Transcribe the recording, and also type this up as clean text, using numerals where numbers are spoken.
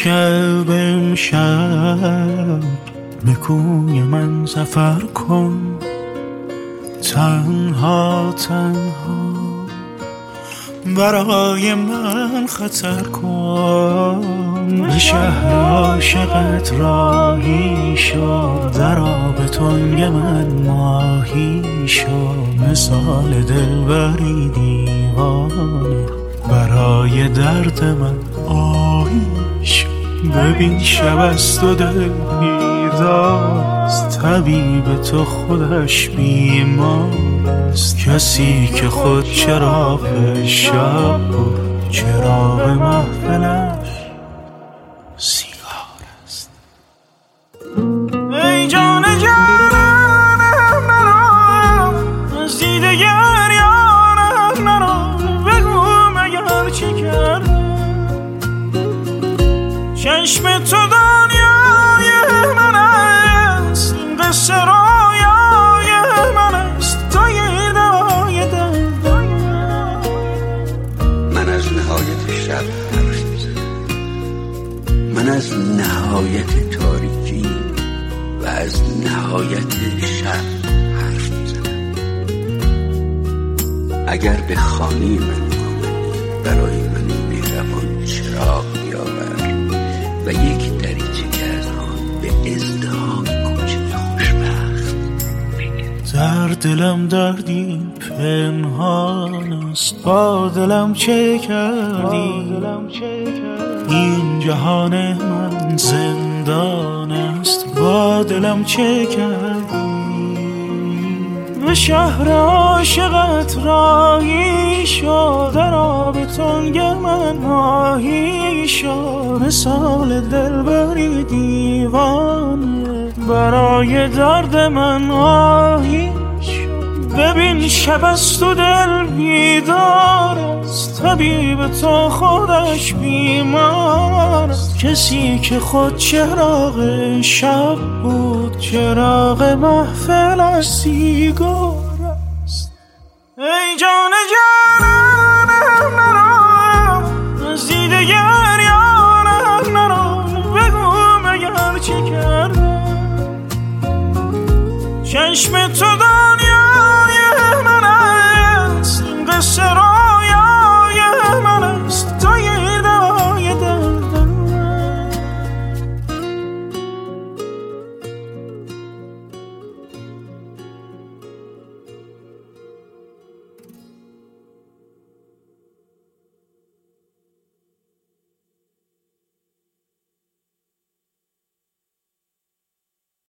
امشب به کوی من سفر کن، تنها برای من خطر کن. به شهر عاشقت راهی شو، در آب تنگ من ماهی شو. مثال دلبری دیوانه، برای درد من آهی شو. ببین شب است و دل بیدارست، طبیب تو خودش بیمارست. کسی که خود چراغ شب بود، چراغ محفلش سیگار است. ای جان جانم نرو، از دیده گریانم نرو. بگو مگر چی کردم، چشم تو دنیای من است، این قصه رویای من است. تا یه دوای دردم، من از نهایت شب حرف میزنم، من از نهایت تاریکی و از نهایت شب حرف میزنم. اگر به خانه من آمدی، برای من مهربان چراغ بیاور و یک دریچه که از آن به ازدحام کوچه خوشبخت بگیر. در دلم دردی پنهان است، با دلم چه کردی؟ این جهان من زندان است، با دلم چه کردی؟ به شهر عاشقت راهی شو، در آب تنگ من ماهی شو. مثال دلبری دیوانه، برای درد من آهی شو. ببین شب است و دل بیدار است، طبیب تو خودش بیمار است. کسی که خود چراغ شب بود، چراغ محفلش سیگار است. ای جان جانم